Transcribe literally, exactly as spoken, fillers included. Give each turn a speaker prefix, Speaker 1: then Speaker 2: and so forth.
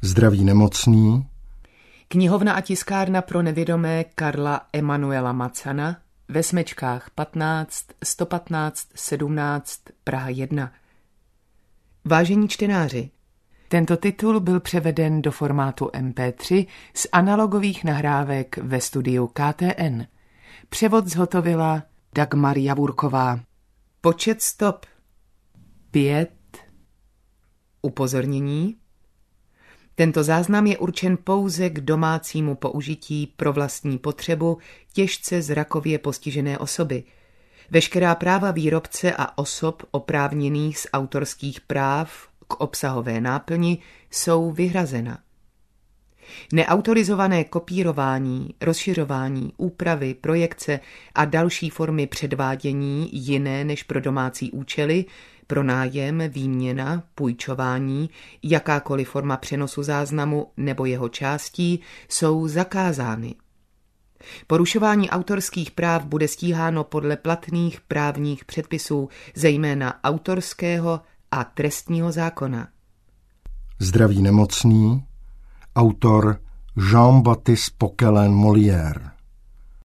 Speaker 1: Zdraví nemocný.
Speaker 2: Knihovna a tiskárna pro nevědomé Karla Emanuela Macana ve Smečkách patnáct, sto patnáct, sedmnáct, Praha jedna. Vážení čtenáři, tento titul byl převeden do formátu em pé tři z analogových nahrávek ve studiu K T N. Převod zhotovila Dagmar Javurková. Počet stop pět. Upozornění. Tento záznam je určen pouze k domácímu použití pro vlastní potřebu těžce zrakově postižené osoby. Veškerá práva výrobce a osob oprávněných z autorských práv k obsahové náplni jsou vyhrazena. Neautorizované kopírování, rozšiřování, úpravy, projekce a další formy předvádění jiné než pro domácí účely, pronájem, výměna, půjčování, jakákoliv forma přenosu záznamu nebo jeho částí jsou zakázány. Porušování autorských práv bude stíháno podle platných právních předpisů, zejména autorského a trestního zákona.
Speaker 1: Zdraví nemocný. Autor Jean-Baptiste Poquelin Molière.